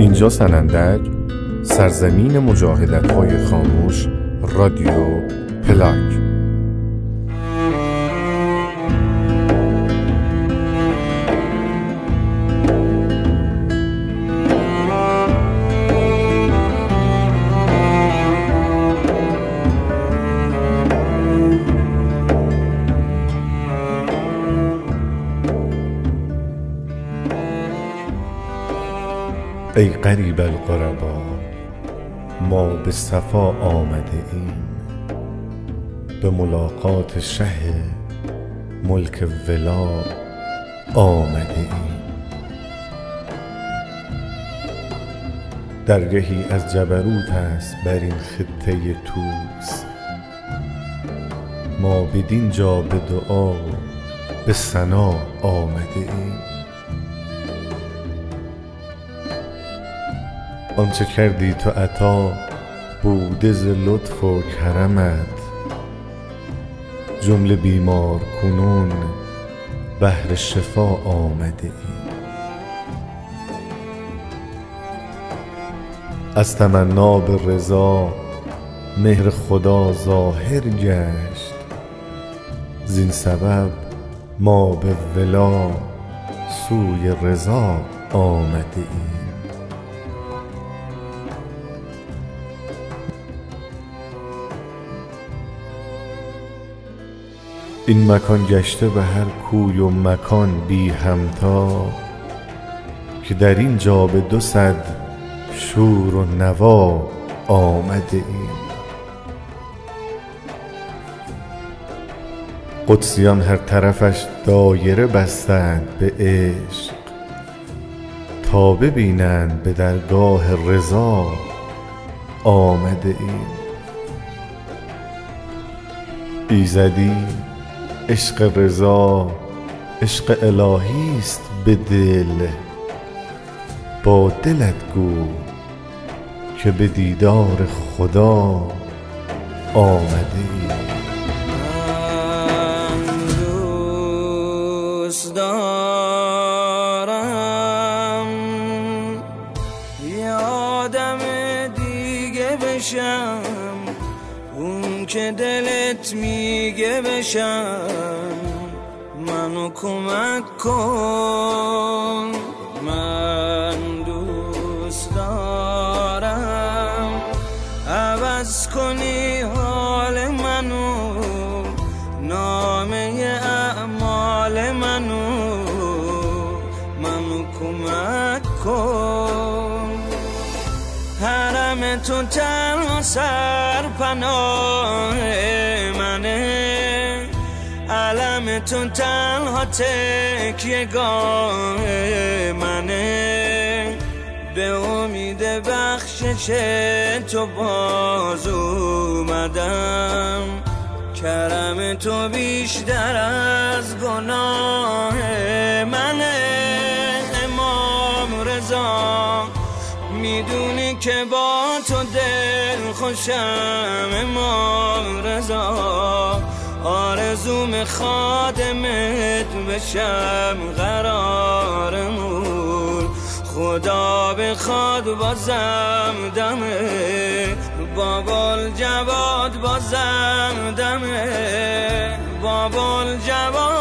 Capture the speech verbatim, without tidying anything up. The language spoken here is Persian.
اینجا سنندج، سرزمین مجاهدت‌های خاموش، رادیو پلاک. ای غریب الغربا، ما به صفا آمده ایم، به ملاقات شه ملک ولا آمده ایم. درگهی از جبروت است بر این خطه طوس، ما بدین جا به دعا و به ثنا آمده ایم. آنچه کردی تو عطا بوده ز لطف و کرمت، جمله بیمار کنون بهر شفا آمده ایم. از تمنا به رضا مهر خدا ظاهر گشت، زین سبب ما به ولا سوی رضا آمده ایم. این مکان گشته به هر کوی و مکان بی همتا، که در این جا به دو صد شور و نوا آمده ایم. قدسیان هر طرفش دایره بستند به عشق، تا ببینند به درگاه رضا آمده ایم. ایزدی عشق رضا عشق الهی است به دل، با دلت گو که به دیدار خدا آمده ای. من دوست دارم یه آدم دیگه بشم، اون که دلت میگه بشم. منو کمک کن، من دوست دارم عوض کنی حال منو، نامه اعمال منو. منو کمک کن، حرم تو تنها سرپناه منه، علم تو تنها تکیه‌گاه منه. به امید بخشش تو باز اومدم، کرم تو بیشتر از گناه منه. امام رضا میدونی که با تو دل خوشم، امام رضا آرزوم خادمت بشم قرارمون. خدا بخواد بازم دمه، بابا الجواد بازم دمه، بابا الجواد